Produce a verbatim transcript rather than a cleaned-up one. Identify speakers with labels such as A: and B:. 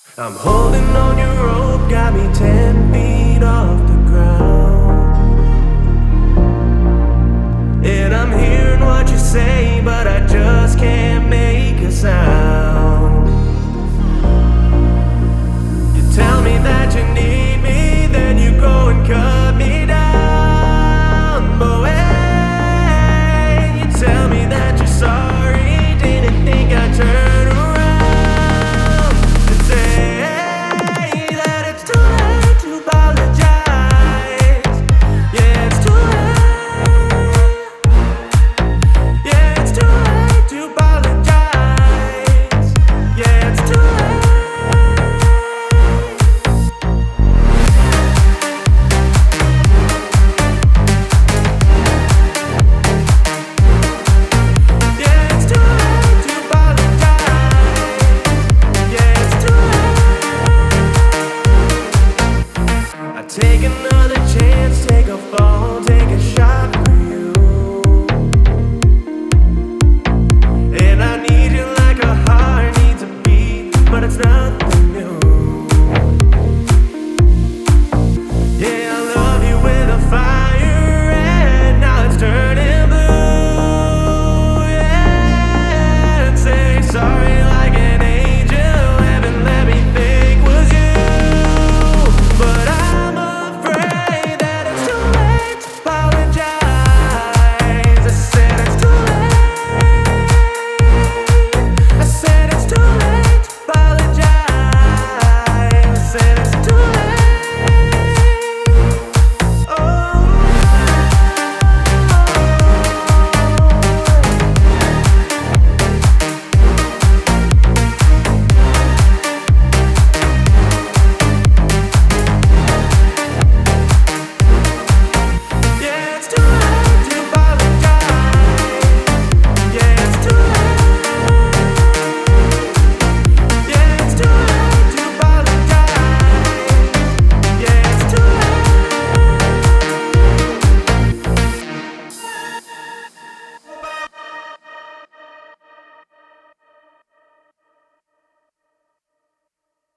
A: I'm holding on your rope, got me ten feet off the ground. And I'm hearing what you say, but I just can't make a sound. You tell me that you need me, then you go and cut me down. But when you tell me that you're sorry, didn't think I'd turn around. Take another chance, take a fall, take a shot for you. And I need you like a heart needs a beat, but it's not